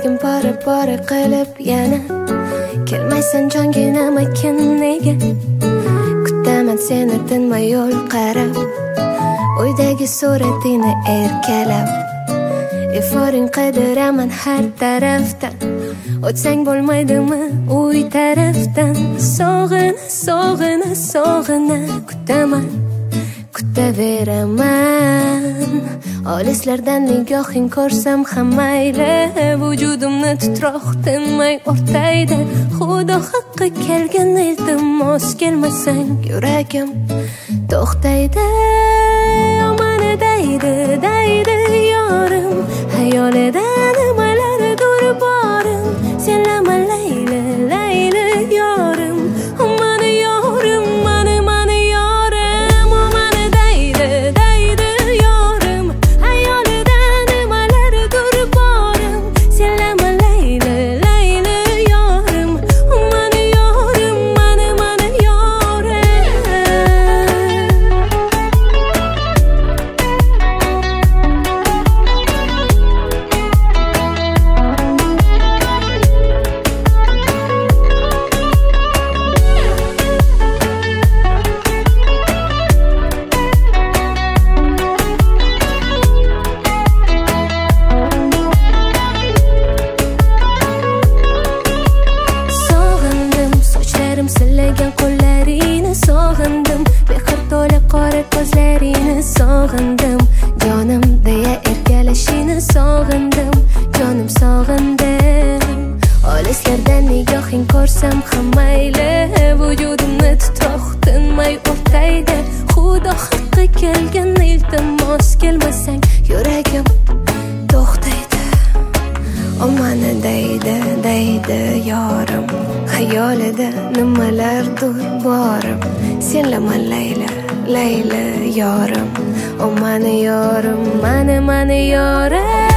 yuragim pora qilib yana kelmaysan jonginam aytgan nega kutaman seni tinmay yo'l qarab uydagi suratingni erkalab iforing qidiraman har tarafdan o'tsang bo'lmaydimi uy tarafdan sog'ina kutaman kutaveraman olislardan nigohing ko'rsam ham mayli vujudimni titroq tinmay o'rtaydi xudo haqqi kelgan iltimos kelmasang yuragim to'xtaydi omani daydi yorim hayolida nimalardir borim senlama layli yorim omani yorim mani yorim omani daydi yorim hayolida nimalardir borim senlama layli yorim omani yorim mani yorim sog'indim sochlarim sillagan qo'llaringni sog'indim mehr to'la qora ko'zlaringni sog'indim jonim deya erkalashingni sog'indim jonim sog'indim olislardan nigohing ko'rsam ham mayli vujudimni titroq tinmay o'rtaydi xudo haqqi kelgan iltimos kelmasang yuragim to'xtaydi omani daydi yorim hayolida nimalardir borim senlama layli yorim omani yorim mani yorim